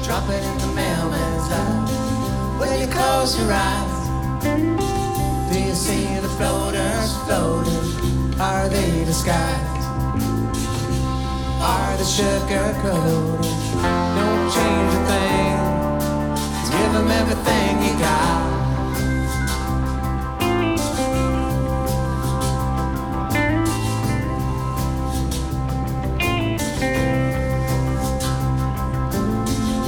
drop it in the mailman's house. When you close your eyes, do you see the floaters floating? Are they disguised? Are they sugar coated?